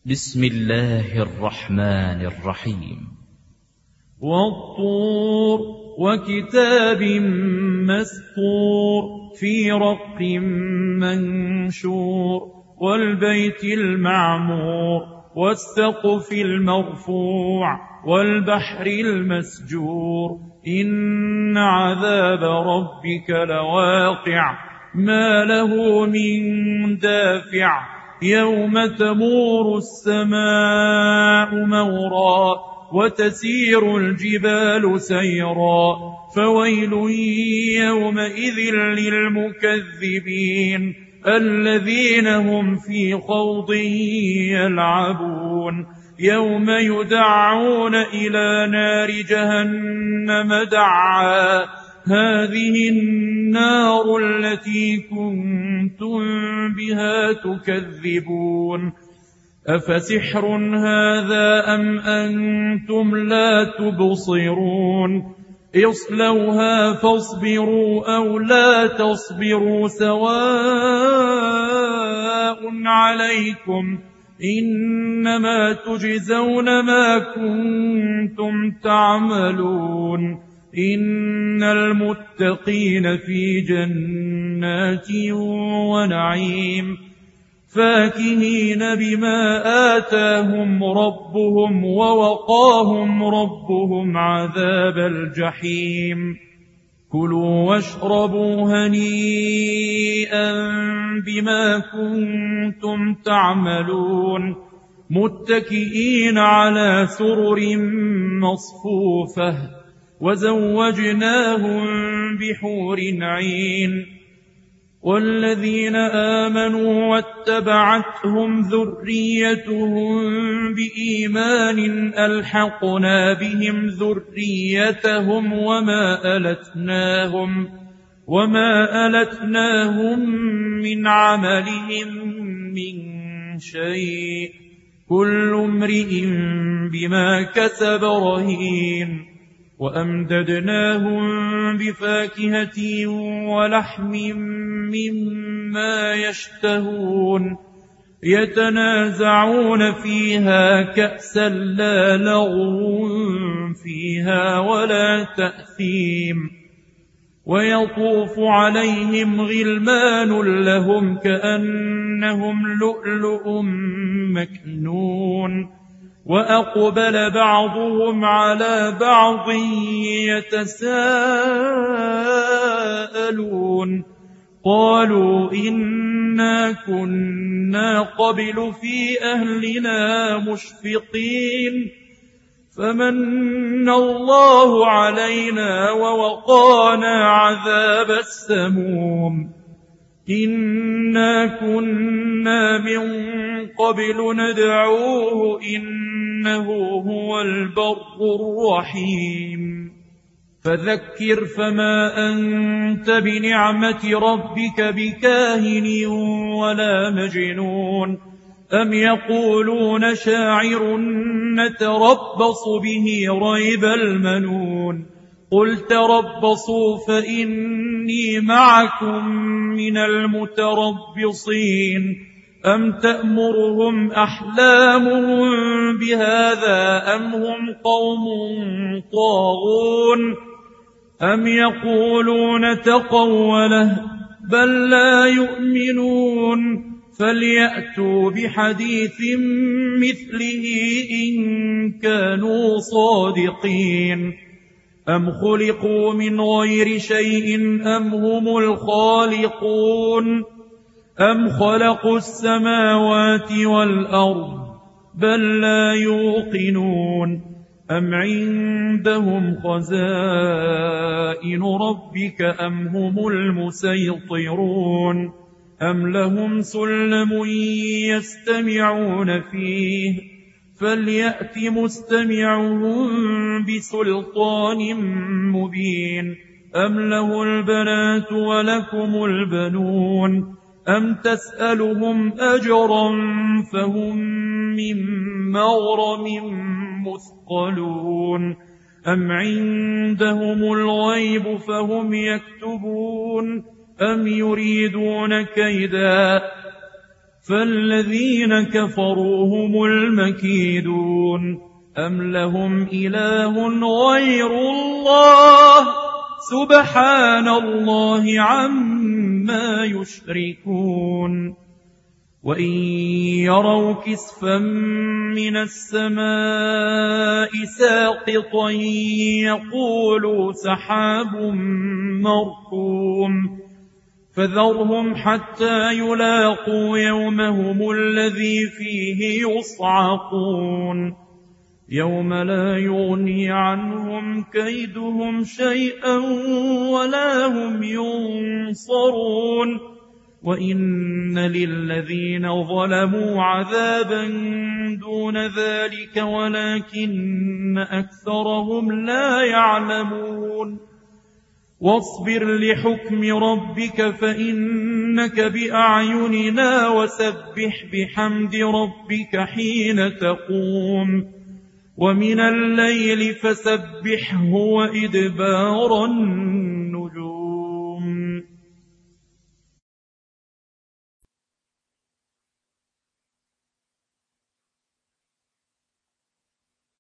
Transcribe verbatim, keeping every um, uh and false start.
بسم الله الرحمن الرحيم. والطور وكتاب مسطور في رق منشور والبيت المعمور والسقف المرفوع والبحر المسجور إن عذاب ربك لواقع ما له من دافع يوم تمور السماء مورا وتسير الجبال سيرا فويل يومئذ للمكذبين الذين هم في خوض يلعبون يوم يدعون إلى نار جهنم دعا هذه النار التي كنتم بها تكذبون أفسحر هذا أم أنتم لا تبصرون اصلوها فاصبروا أو لا تصبروا سواء عليكم إنما تجزون ما كنتم تعملون إن المتقين في جنات ونعيم فاكهين بما آتاهم ربهم ووقاهم ربهم عذاب الجحيم كلوا واشربوا هنيئا بما كنتم تعملون متكئين على سرر مصفوفة وزوجناهم بحور عين والذين آمنوا واتبعتهم ذريتهم بإيمان ألحقنا بهم ذريتهم وما ألتناهم وما ألتناهم من عملهم من شيء كل امرئ بما كسب رهين وأمددناهم بفاكهة ولحم مما يشتهون يتنازعون فيها كأسا لا لغو فيها ولا تأثيم ويطوف عليهم غلمان لهم كأنهم لؤلؤ مكنون وأقبل بعضهم على بعض يتساءلون قالوا إنا كنا قبل في أهلنا مشفقين فمن الله علينا ووقانا عذاب السموم إنا كنا من قبل ندعوه إنه هو البر الرحيم فذكر فما أنت بنعمة ربك بكاهن ولا مجنون أم يقولون شاعر نتربص به ريب المنون قل تربصوا فإني معكم من المتربصين أم تأمرهم أحلامهم بهذا أم هم قوم طاغون أم يقولون تقوله بل لا يؤمنون فليأتوا بحديث مثله إن كانوا صادقين أم خلقوا من غير شيء أم هم الخالقون أم خلقوا السماوات والأرض بل لا يوقنون أم عندهم خزائن ربك أم هم المسيطرون أم لهم سلم يستمعون فيه فليأت مستمعهم بسلطان مبين أم له البنات ولكم البنون أم تسألهم أجرا فهم من مغرم مثقلون أم عندهم الغيب فهم يكتبون أم يريدون كيدا فالذين كفروا هم المكيدون أم لهم إله غير الله سبحان الله عما يشركون وإن يروا كسفا من السماء ساقطا يقولوا سحاب مركوم فذرهم حتى يلاقوا يومهم الذي فيه يصعقون يوم لا يغني عنهم كيدهم شيئا ولا هم ينصرون وإن للذين ظلموا عذابا دون ذلك ولكن أكثرهم لا يعلمون واصبر لحكم ربك فإنك بأعيننا وسبح بحمد ربك حين تقوم ومن الليل فسبحه وإدبار النجوم